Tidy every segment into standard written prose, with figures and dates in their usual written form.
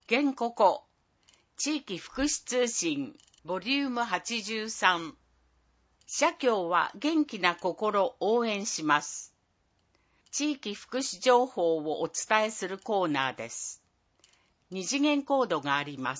原ここ地域福祉通信ボリューム83。社協は元気な心応援します。地域福祉情報をお伝えするコーナーです。二次元コードがあります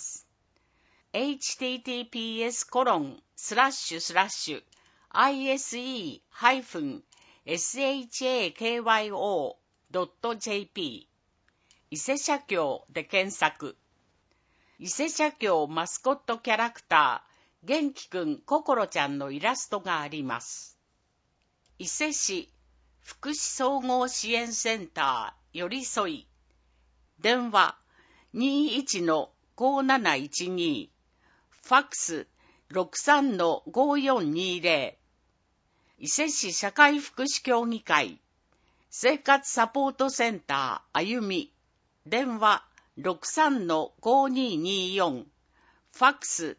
。https://ise-shakyo.jp 伊勢社協で検索。伊勢社協マスコットキャラクター元気くんこころちゃんのイラストがあります。伊勢市福祉総合支援センターよりそい電話 21-5712 ファックス 63-5420 伊勢市社会福祉協議会生活サポートセンターあゆみ電話 63-5224 ファックス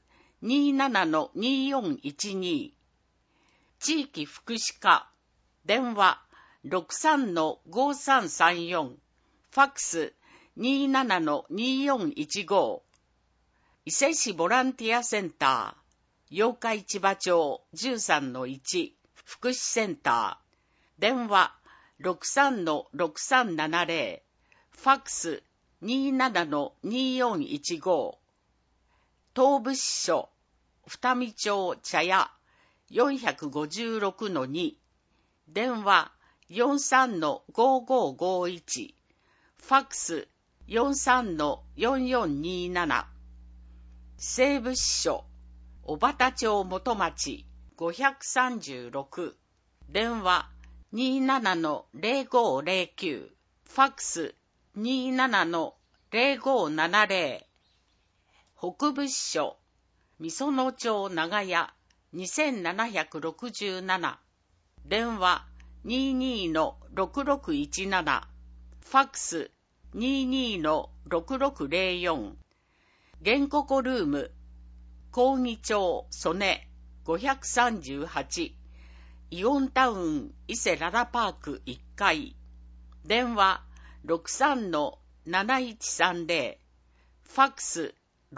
27-2412 地域福祉課電話 63-5334 ファックス 27-2415 伊勢市ボランティアセンター八日市場町 13-1 福祉センター電話 63-6370 ファックス 27-2415 東部支所二見町茶屋 456-2 電話 43-5551 ファックス 43-4427 西部支所小畑町元町536電話 27-0509 ファックス 27-0570 北部支所みその町長屋2767電話 22-6617 ファックス 22-6604 原ここルーム講義町曽根538イオンタウン伊勢ララパーク1階電話 63-7130 ファックス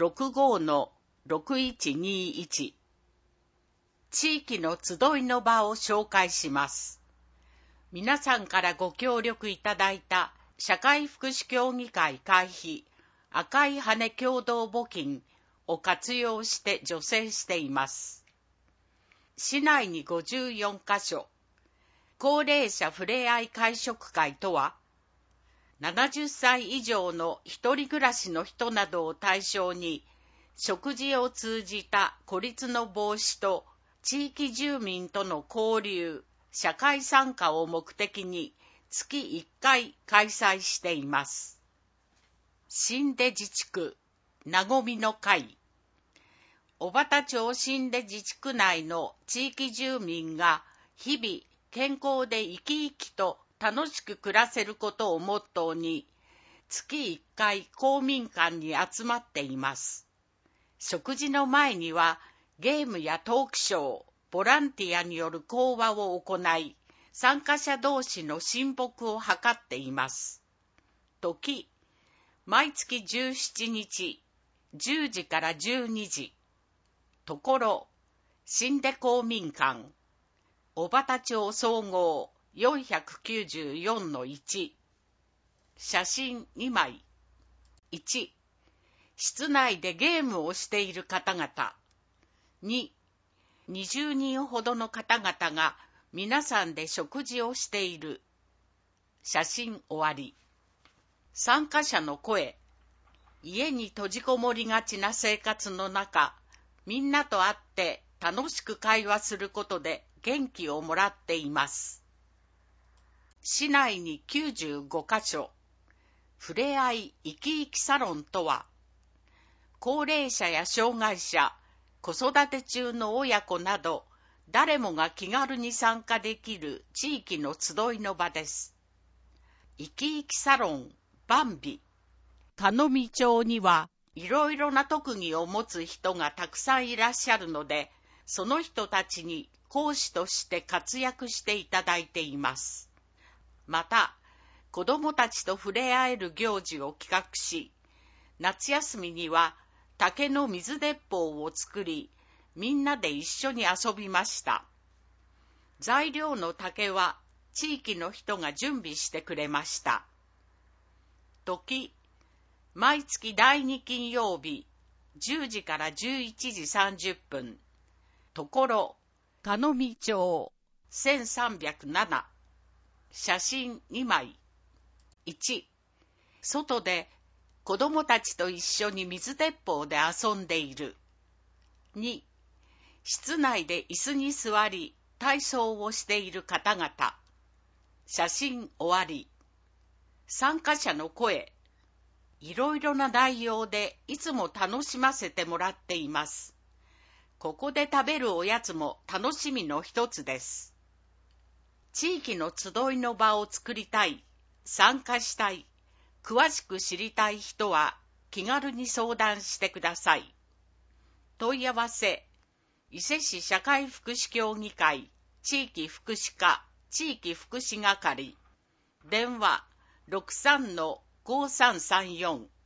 65-6121 地域の集いの場を紹介します。皆さんからご協力いただいた社会福祉協議会会費赤い羽共同募金を活用して助成しています。市内に54カ所高齢者ふれあい会食会とは70歳以上の一人暮らしの人などを対象に食事を通じた孤立の防止と地域住民との交流、社会参加を目的に月1回開催しています。新出自治区なごみの会小畑町新出自治区内の地域住民が日々健康で生き生きと楽しく暮らせることをモットーに月1回公民館に集まっています。食事の前にはゲームやトークショー、ボランティアによる講話を行い、参加者同士の親睦を図っています。時、毎月17日、10時から12時。ところ、新出公民館、小畑町総合 494-1。写真2枚。1、室内でゲームをしている方々。2、20人ほどの方々が皆さんで食事をしている。写真終わり。参加者の声。家に閉じこもりがちな生活の中、みんなと会って楽しく会話することで元気をもらっています。市内に95カ所。ふれあい生き生きサロンとは、高齢者や障害者、子育て中の親子など、誰もが気軽に参加できる地域の集いの場です。生き生きサロン、バンビ。鹿野町にはいろいろな特技を持つ人がたくさんいらっしゃるので、その人たちに講師として活躍していただいています。また、子どもたちと触れ合える行事を企画し、 夏休みには竹の水鉄砲を作り、みんなで一緒に遊びました。材料の竹は地域の人が準備してくれました。時、毎月第2金曜日、10時から11時30分。ところ、鹿見町、1307。写真2枚。1、外で子供たちと一緒に水鉄砲で遊んでいる。2、室内で椅子に座り体操をしている方々。写真終わり。参加者の声。いろいろな内容でいつも楽しませてもらっています。ここで食べるおやつも楽しみの一つです。地域の集いの場を作りたい、参加したい、詳しく知りたい人は気軽に相談してください。問い合わせ、伊勢市社会福祉協議会地域福祉課地域福祉係、電話 63-5334